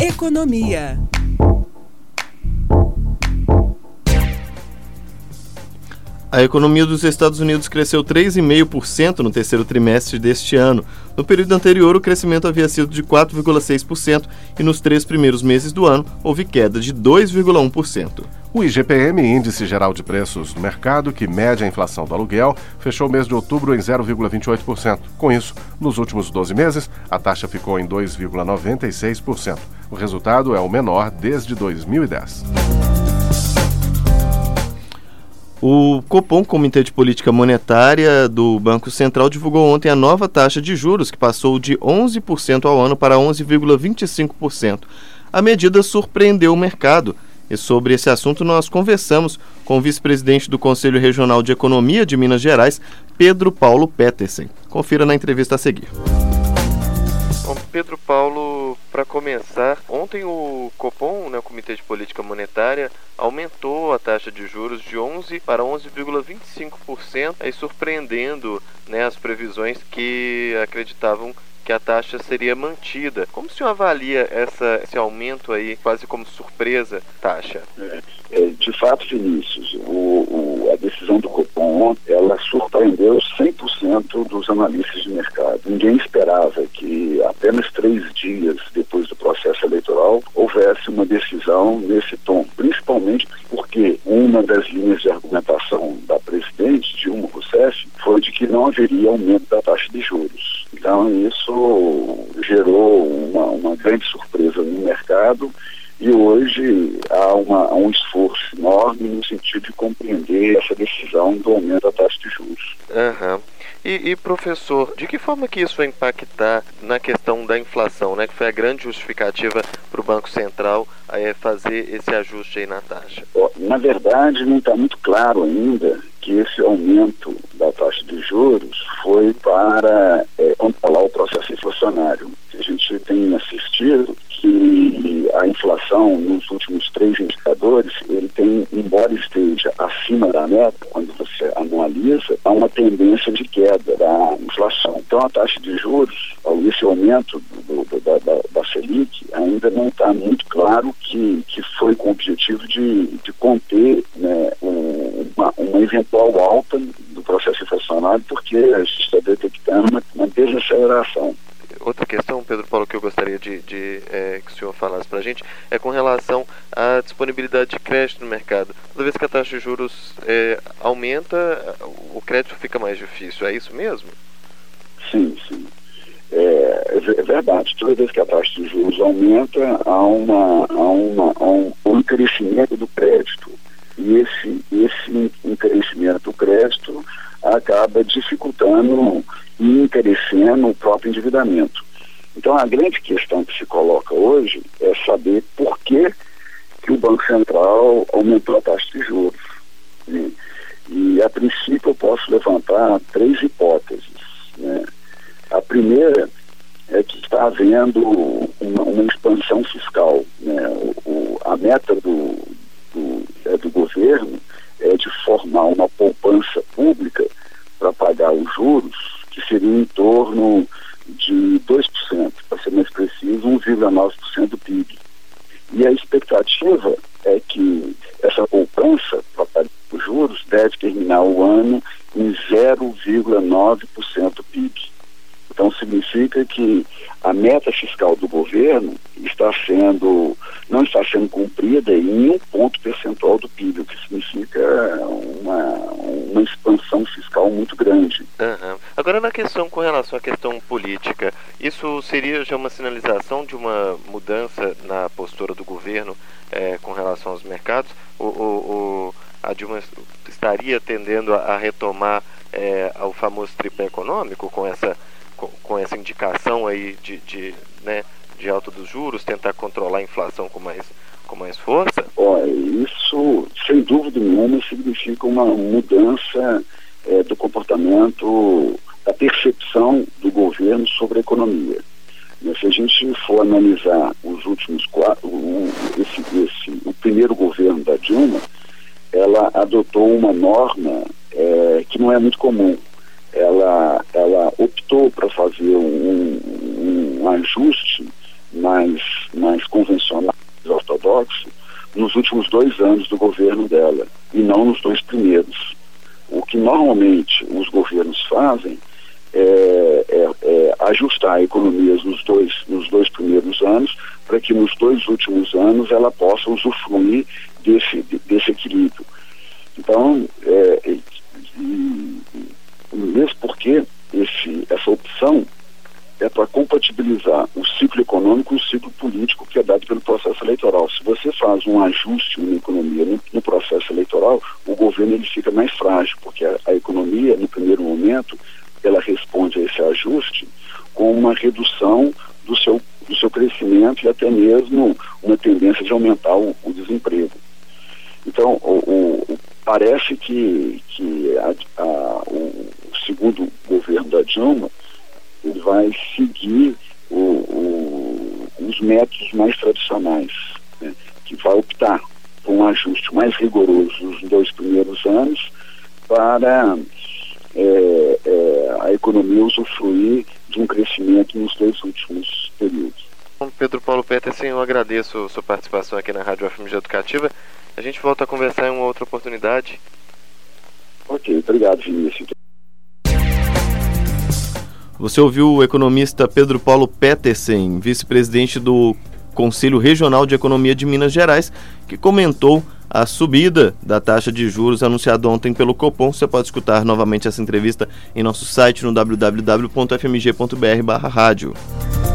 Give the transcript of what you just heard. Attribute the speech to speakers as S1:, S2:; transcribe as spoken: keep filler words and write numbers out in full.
S1: Economia.
S2: A economia dos Estados Unidos cresceu três vírgula cinco por cento no terceiro trimestre deste ano. No período anterior, o crescimento havia sido de quatro vírgula seis por cento e nos três primeiros meses do ano houve queda de dois vírgula um por cento.
S3: O I G P M, Índice Geral de Preços do Mercado, que mede a inflação do aluguel, fechou o mês de outubro em zero vírgula vinte e oito por cento. Com isso, nos últimos doze meses, a taxa ficou em dois vírgula noventa e seis por cento. O resultado é o menor desde dois mil e dez.
S2: O Copom, Comitê de Política Monetária do Banco Central, divulgou ontem a nova taxa de juros, que passou de onze por cento ao ano para onze vírgula vinte e cinco por cento. A medida surpreendeu o mercado. E sobre esse assunto nós conversamos com o vice-presidente do Conselho Regional de Economia de Minas Gerais, Pedro Paulo Petersen. Confira na entrevista a seguir. Bom, Pedro Paulo, para começar, ontem o Copom, né, o Comitê de Política Monetária, aumentou a taxa de juros de onze para onze vírgula vinte e cinco por cento, aí surpreendendo, né, as previsões que acreditavam que a taxa seria mantida. Como o senhor avalia essa, esse aumento aí, quase como surpresa, taxa?
S4: É, é, de fato, Vinícius, o, o, a decisão do Copom, ela surpreendeu cem por cento dos analistas de mercado. Ninguém esperava que apenas três dias depois do processo eleitoral houvesse uma decisão nesse tom, principalmente porque uma das linhas de argumentação da presidente, Dilma Rousseff, foi de que não haveria aumento da taxa de juros. Então, isso gerou uma, uma grande surpresa no mercado e hoje há, uma, há um esforço enorme no sentido de compreender essa decisão do aumento da taxa de juros.
S2: Uhum. E, e, professor, de que forma que isso vai impactar na questão da inflação, né, que foi a grande justificativa para o Banco Central é, fazer esse ajuste aí na taxa?
S4: Na verdade, não está muito claro ainda que esse aumento da taxa de juros foi para é, controlar o processo inflacionário. A gente tem assistido que a inflação nos últimos três indicadores, ele tem, embora esteja acima da meta, quando você analisa, há uma tendência de queda da inflação. Então a taxa de juros, esse aumento do, do, da, da, da Selic, ainda não está muito claro que, que foi com o objetivo de, de conter, né, um, uma, uma eventual alta do processo inflacionário, porque a gente está detectando uma, uma desaceleração.
S2: Outra questão, Pedro Paulo, que eu gostaria de, de é, que o senhor falasse para a gente é com relação à disponibilidade de crédito no mercado. Toda vez que a taxa de juros é, aumenta, o crédito fica mais difícil, é isso mesmo?
S4: Sim, sim. É, é verdade. Toda vez que a taxa de juros aumenta, há, uma, há, uma, há um, um crescimento do crédito. E esse, esse encarecimento do crédito acaba dificultando e encarecendo o próprio endividamento. Então, a grande questão que se coloca hoje é saber por que, que o Banco Central aumentou a taxa de juros. Né? E, a princípio, eu posso levantar três hipóteses. Né? A primeira é que está havendo uma, uma expansão fiscal. Né? O, o, a meta do, do, é, do governo é de formar uma poupança pública para pagar os juros, que seria em torno de dois por cento, para ser mais preciso, um vírgula nove por cento do P I B. E a expectativa é que essa poupança para pagar os juros deve terminar o ano em zero vírgula nove por cento do P I B. Então significa que a meta fiscal do governo está sendo, não está sendo cumprida em um ponto percentual do P I B, o que significa uma, uma expansão fiscal muito grande.
S2: Uhum. Agora, na questão com relação à questão política, isso seria já uma sinalização de uma mudança na postura do governo é, com relação aos mercados? O, o, o, a Dilma estaria tendendo a, a retomar é, o famoso tripé econômico com essa Com, com essa indicação aí de, de, né, de alta dos juros, tentar controlar a inflação com mais, com mais força?
S4: Olha, isso, sem dúvida nenhuma, significa uma mudança é, do comportamento, da percepção do governo sobre a economia. Mas se a gente for analisar os últimos quatro, o, esse, esse, o primeiro governo da Dilma, ela adotou uma norma é, que não é muito comum. Ela, ela optou para fazer um, um, um ajuste mais, mais convencionais, ortodoxos, nos últimos dois anos do governo dela, e não nos dois primeiros. O que normalmente os governos fazem é, é, é ajustar economias nos dois, nos dois primeiros anos, para que nos dois últimos anos ela possa usufruir desse, desse equilíbrio. Então, é, e, e, mesmo porque esse, essa opção é para compatibilizar o ciclo econômico com o ciclo político que é dado pelo processo eleitoral. Se você faz um ajuste na economia no, no processo eleitoral, o governo ele fica mais frágil, porque a, a economia, no primeiro momento, ela responde a esse ajuste com uma redução do seu, do seu crescimento e até mesmo uma tendência de aumentar o, o desemprego. Então, o, o, parece que, que a, a, o segundo governo da Dilma, ele vai seguir o, o, os métodos mais tradicionais, né, que vai optar por um ajuste mais rigoroso nos dois primeiros anos para é, é, a economia usufruir de um crescimento nos dois últimos períodos.
S2: Pedro Paulo Petersen, eu agradeço a sua participação aqui na Rádio F M G Educativa. A gente volta a conversar em uma outra oportunidade.
S4: Ok, obrigado, Vinícius.
S2: Você ouviu o economista Pedro Paulo Petersen, vice-presidente do Conselho Regional de Economia de Minas Gerais, que comentou a subida da taxa de juros anunciada ontem pelo Copom. Você pode escutar novamente essa entrevista em nosso site no w w w ponto f m g ponto b r barra rádio.